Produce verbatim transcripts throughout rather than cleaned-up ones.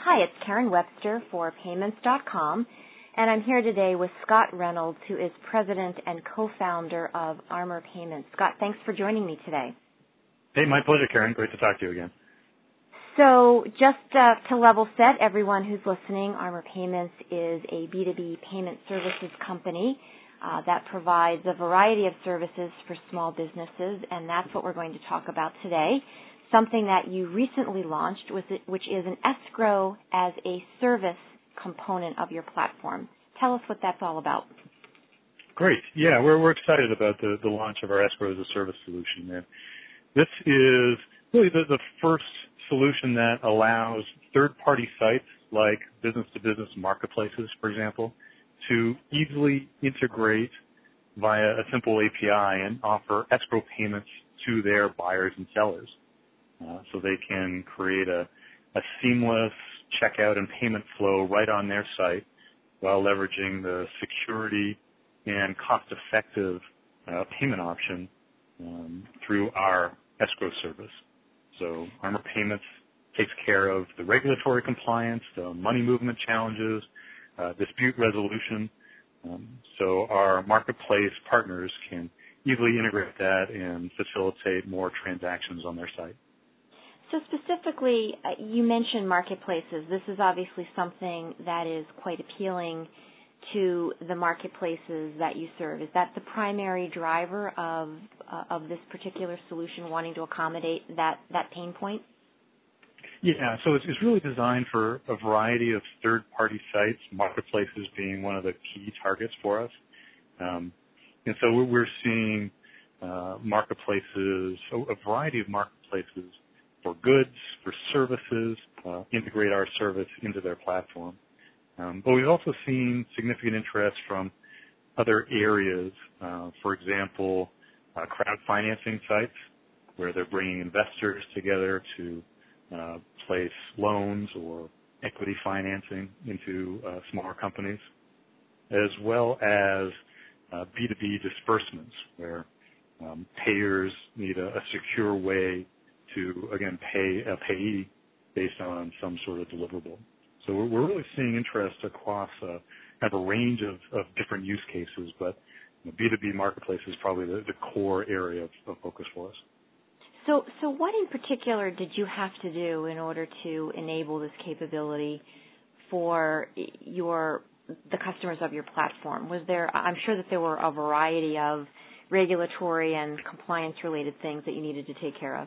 Hi, it's Karen Webster for payments dot com, and I'm here today with Scott Reynolds, who is president and co-founder of Armor Payments. Scott, thanks for joining me today. Hey, my pleasure, Karen. Great to talk to you again. So just uh, to level set everyone who's listening, Armor Payments is a B two B payment services company uh, that provides a variety of services for small businesses, and that's what we're going to talk about today. Something that you recently launched, which is an escrow as a service component of your platform. Tell us what that's all about. Great. Yeah, we're we're excited about the, the launch of our escrow as a service solution. And this is really the, the first solution that allows third-party sites like business-to-business marketplaces, for example, to easily integrate via a simple A P I and offer escrow payments to their buyers and sellers. Uh, so they can create a, a seamless checkout and payment flow right on their site while leveraging the security and cost-effective uh, payment option um, through our escrow service. So Armor Payments takes care of the regulatory compliance, the money movement challenges, uh, dispute resolution. Um, so our marketplace partners can easily integrate that and facilitate more transactions on their site. So specifically, uh, you mentioned marketplaces. This is obviously something that is quite appealing to the marketplaces that you serve. Is that the primary driver of uh, of this particular solution, wanting to accommodate that, that pain point? Yeah, so it's, it's really designed for a variety of third-party sites, marketplaces being one of the key targets for us. Um, and so we're, we're seeing uh, marketplaces, a, a variety of marketplaces for goods, for services, uh, integrate our service into their platform. Um, but we've also seen significant interest from other areas, uh, for example, uh, crowd financing sites where they're bringing investors together to uh, place loans or equity financing into uh, smaller companies, as well as uh, B two B disbursements where um, payers need a, a secure way to, again, pay a payee based on some sort of deliverable. So we're, we're really seeing interest across uh, kind of a range of, of different use cases, but you know, B two B marketplace is probably the, the core area of, of focus for us. So, so what in particular did you have to do in order to enable this capability for your the customers of your platform? Was there? I'm sure that there were a variety of regulatory and compliance-related things that you needed to take care of.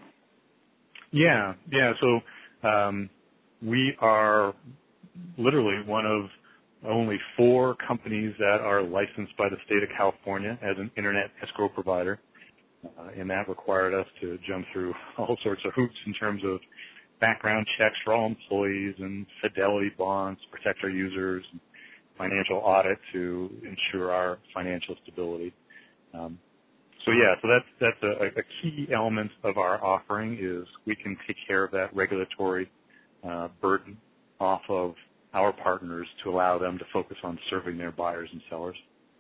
Yeah, yeah. So um, we are literally one of only four companies that are licensed by the state of California as an internet escrow provider, uh, and that required us to jump through all sorts of hoops in terms of background checks for all employees and fidelity bonds to protect our users, and financial audit to ensure our financial stability. Um, So yeah, so that's that's a, a key element of our offering is we can take care of that regulatory uh, burden off of our partners to allow them to focus on serving their buyers and sellers.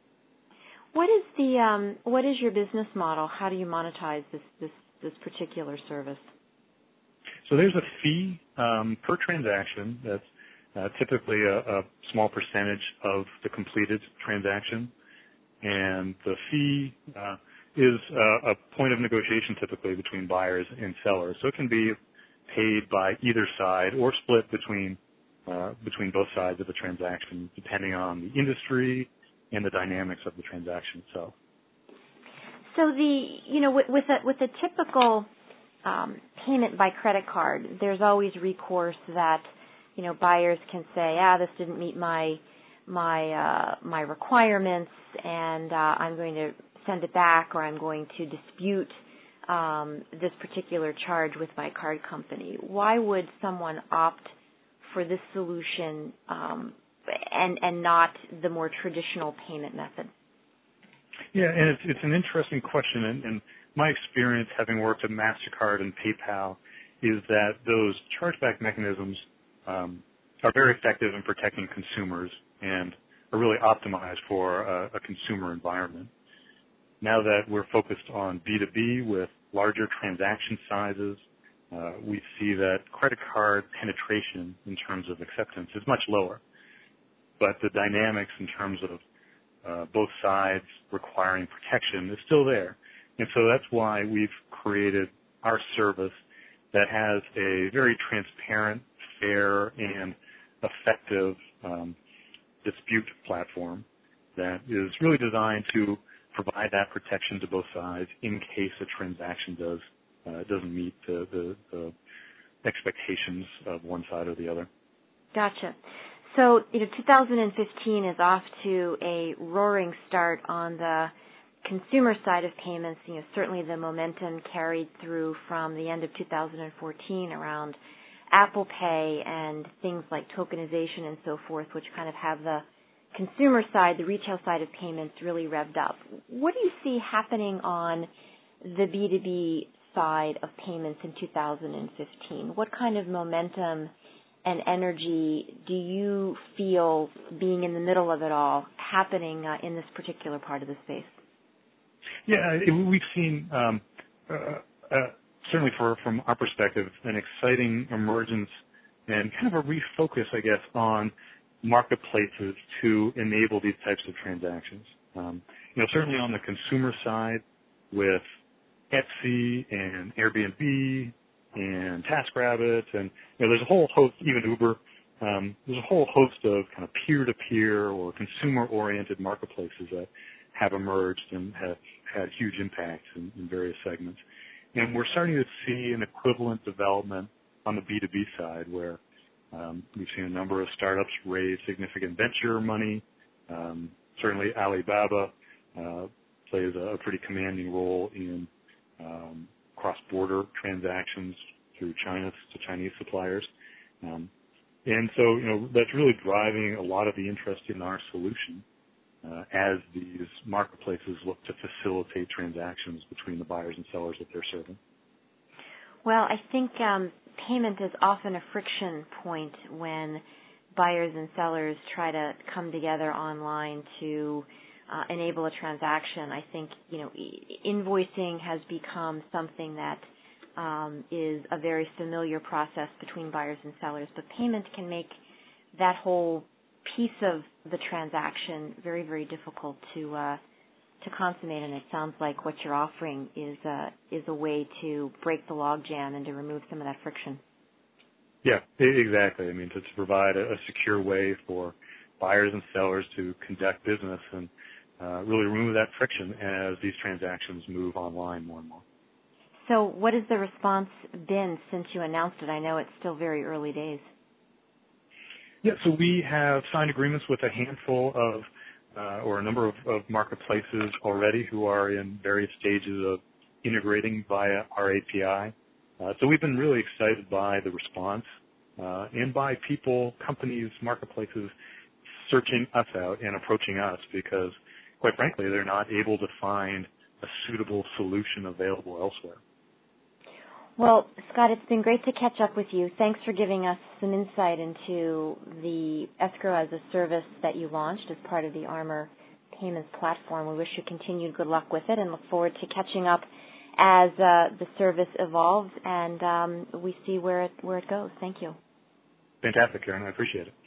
What is the um, what is your business model? How do you monetize this this this particular service? So there's a fee um, per transaction that's uh, typically a, a small percentage of the completed transaction, and the fee uh, is uh, a point of negotiation typically between buyers and sellers. So it can be paid by either side or split between uh, between both sides of the transaction, depending on the industry and the dynamics of the transaction itself. So the you know with, with a with a typical um, payment by credit card, there's always recourse that you know buyers can say, ah, this didn't meet my my uh, my requirements, and uh, I'm going to send it back, or I'm going to dispute um, this particular charge with my card company. Why would someone opt for this solution um, and and not the more traditional payment method? Yeah, and it's, it's an interesting question, and, and my experience having worked at MasterCard and PayPal is that those chargeback mechanisms um, are very effective in protecting consumers and are really optimized for a, a consumer environment. Now that we're focused on B two B with larger transaction sizes uh, we see that credit card penetration in terms of acceptance is much lower. But the dynamics in terms of uh, both sides requiring protection is still there. And so that's why we've created our service that has a very transparent, fair, and effective um, dispute platform that is really designed to provide that protection to both sides in case a transaction does uh, doesn't meet the, the, the expectations of one side or the other. Gotcha. So, you know, two thousand fifteen is off to a roaring start on the consumer side of payments. You know, certainly the momentum carried through from the end of two thousand fourteen around Apple Pay and things like tokenization and so forth, which kind of have the consumer side, the retail side of payments really revved up. What do you see happening on the B two B side of payments in two thousand fifteen? What kind of momentum and energy do you feel, being in the middle of it all, happening uh, in this particular part of the space? Yeah, it, we've seen, um, uh, uh, certainly for, from our perspective, an exciting emergence and kind of a refocus, I guess, on marketplaces to enable these types of transactions. Um, you know, certainly on the consumer side with Etsy and Airbnb and TaskRabbit, and you know, there's a whole host, even Uber, um, there's a whole host of kind of peer-to-peer or consumer-oriented marketplaces that have emerged and have had huge impacts in, in various segments. And we're starting to see an equivalent development on the B two B side where um, we've seen a number of startups raise significant venture money. Um, certainly Alibaba uh, plays a, a pretty commanding role in um, cross-border transactions through China to Chinese suppliers. Um, and so, you know, that's really driving a lot of the interest in our solution uh, as these marketplaces look to facilitate transactions between the buyers and sellers that they're serving. Well, I think um, payment is often a friction point when buyers and sellers try to come together online to Uh, enable a transaction. I think, you know, e- invoicing has become something that um, is a very familiar process between buyers and sellers, but payment can make that whole piece of the transaction very, very difficult to uh, to consummate. And it sounds like what you're offering is uh, is a way to break the logjam and to remove some of that friction. Yeah, e- exactly. I mean, to, to provide a, a secure way for buyers and sellers to conduct business and Uh, really remove that friction as these transactions move online more and more. So what has the response been since you announced it? I know it's still very early days. Yeah, so we have signed agreements with a handful of, uh, or a number of, of marketplaces already who are in various stages of integrating via our A P I. Uh, so we've been really excited by the response uh, and by people, companies, marketplaces searching us out and approaching us because quite frankly, they're not able to find a suitable solution available elsewhere. Well, Scott, it's been great to catch up with you. Thanks for giving us some insight into the escrow as a service that you launched as part of the Armor Payments platform. We wish you continued good luck with it and look forward to catching up as uh, the service evolves and um, we see where it, where it goes. Thank you. Fantastic, Karen. I appreciate it.